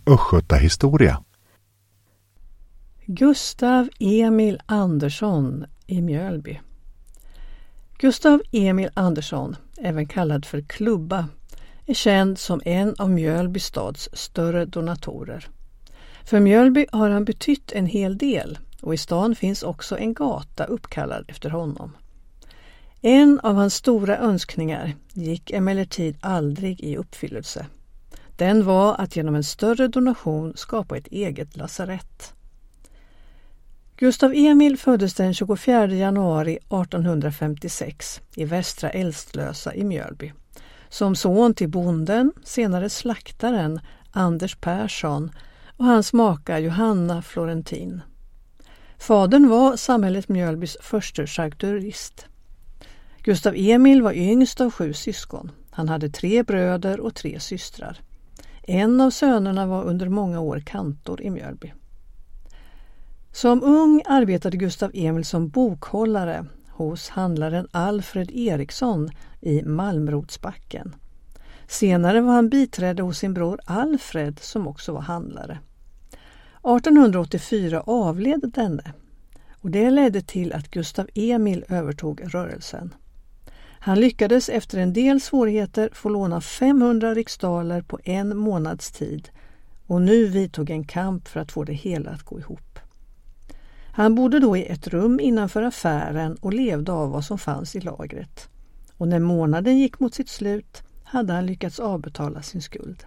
Östgötahistoria. Gustav Emil Andersson i Mjölby. Gustav Emil Andersson, även kallad för Klubba, är känd som en av Mjölby stads större donatorer. För Mjölby har han betytt en hel del och i stan finns också en gata uppkallad efter honom. En av hans stora önskningar gick emellertid aldrig i uppfyllelse. Den var att genom en större donation skapa ett eget lasarett. Gustav Emil föddes den 24 januari 1856 i Västra Älstlösa i Mjölby. Som son till bonden, senare slaktaren Anders Persson och hans maka Johanna Florentin. Fadern var samhället Mjölbys förste charkuterist. Gustav Emil var yngst av 7 syskon. Han hade 3 bröder och 3 systrar. En av sönerna var under många år kantor i Mjölby. Som ung arbetade Gustav Emil som bokhållare hos handlaren Alfred Eriksson i Malmrotsbacken. Senare var han biträde hos sin bror Alfred som också var handlare. 1884 avled denne och det ledde till att Gustav Emil övertog rörelsen. Han lyckades efter en del svårigheter få låna 500 riksdaler på 1 månads tid och nu vidtog en kamp för att få det hela att gå ihop. Han bodde då i ett rum innanför affären och levde av vad som fanns i lagret. Och när månaden gick mot sitt slut hade han lyckats avbetala sin skuld.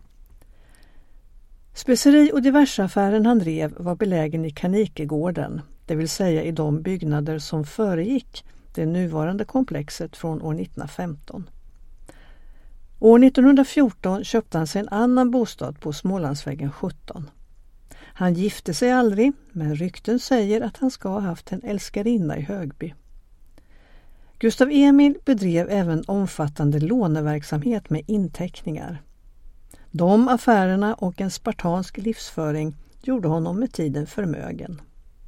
Speceri- och diverseaffären han drev var belägen i Kanikegården, det vill säga i de byggnader som föregick det nuvarande komplexet från år 1915. År 1914 köpte han sig en annan bostad på Smålandsvägen 17. Han gifte sig aldrig, men rykten säger att han ska ha haft en älskarinna i Högby. Gustav Emil bedrev även omfattande låneverksamhet med inteckningar. De affärerna och en spartansk livsföring gjorde honom med tiden förmögen.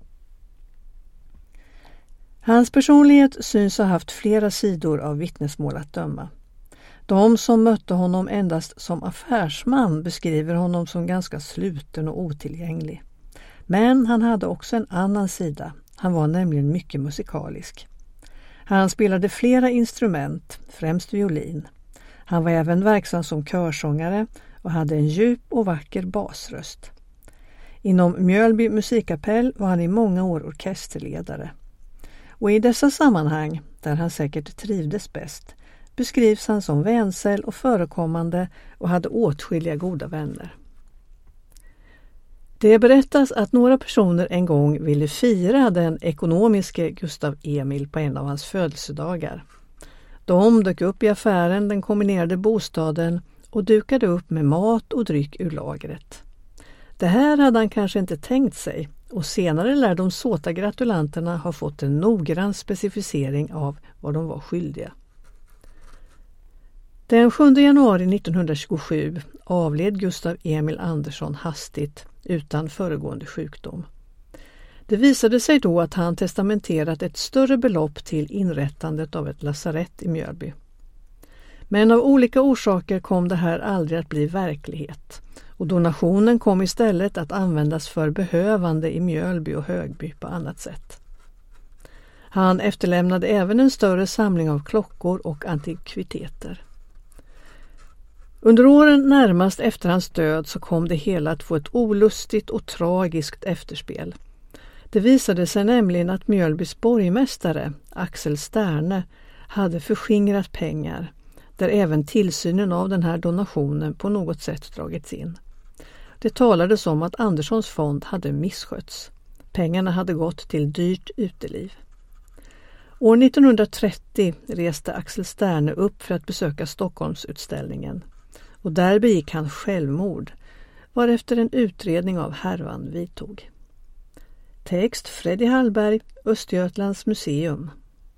Hans personlighet syns ha haft flera sidor av vittnesmål att döma. De som mötte honom endast som affärsman beskriver honom som ganska sluten och otillgänglig. Men han hade också en annan sida. Han var nämligen mycket musikalisk. Han spelade flera instrument, främst violin. Han var även verksam som körsångare och hade en djup och vacker basröst. Inom Mjölby musikkapell var han i många år orkesterledare. Och i dessa sammanhang, där han säkert trivdes bäst, beskrivs han som vänsel och förekommande och hade åtskilliga goda vänner. Det berättas att några personer en gång ville fira den ekonomiske Gustav Emil på en av hans födelsedagar. De dök upp i affären, den kombinerade bostaden och dukade upp med mat och dryck ur lagret. Det här hade han kanske inte tänkt sig och senare lär de såta gratulanterna ha fått en noggrann specificering av vad de var skyldiga. Den 7 januari 1927 avled Gustav Emil Andersson hastigt utan föregående sjukdom. Det visade sig då att han testamenterat ett större belopp till inrättandet av ett lasarett i Mjölby. Men av olika orsaker kom det här aldrig att bli verklighet och donationen kom istället att användas för behövande i Mjölby och Högby på annat sätt. Han efterlämnade även en större samling av klockor och antikviteter. Under åren närmast efter hans död så kom det hela att få ett olustigt och tragiskt efterspel. Det visade sig nämligen att Mjölbys borgmästare, Axel Sterne, hade förskingrat pengar, där även tillsynen av den här donationen på något sätt dragits in. Det talades om att Anderssons fond hade misskötts. Pengarna hade gått till dyrt uteliv. År 1930 reste Axel Sterne upp för att besöka Stockholmsutställningen. Och där begick han självmord, varefter en utredning av härvan vidtog. Text Freddy Hallberg, Östergötlands museum.